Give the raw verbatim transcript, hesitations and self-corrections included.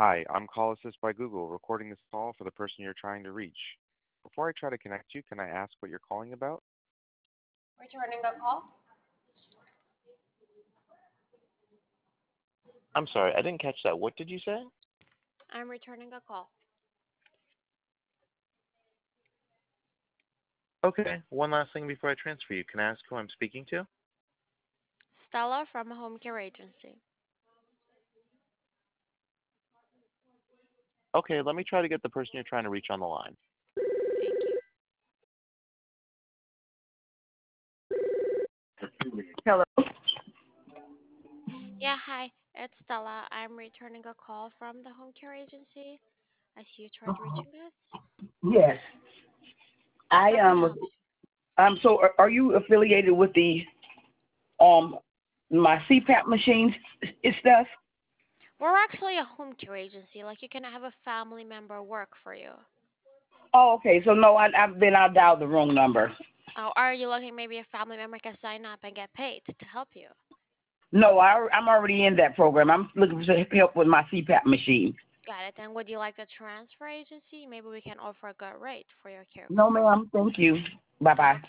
Hi, I'm Call Assist by Google, recording this call for the person you're trying to reach. Before I try to connect you, can I ask what you're calling about? Returning a call? I'm sorry, I didn't catch that. What did you say? I'm returning a call. Okay, one last thing before I transfer you. Can I ask who I'm speaking to? Stella from a home care agency. Okay, let me try to get the person you're trying to reach on the line. Thank you. Hello. Yeah, hi. It's Stella. I'm returning a call from the home care agency. I see you tried reaching us. Yes, I How can I um help you? um. So, are, are you affiliated with the um my C PAP machines and stuff? We're actually a home care agency. Like you can have a family member work for you. Oh, okay. So no, I, I've been I dialed the wrong number. Oh, are you looking maybe a family member can sign up and get paid to help you? No, I I'm already in that program. I'm looking for help with my C PAP machine. Got it. Then would you like a transfer agency? Maybe we can offer a good rate for your care. No, ma'am. Thank you. Bye Not bye. a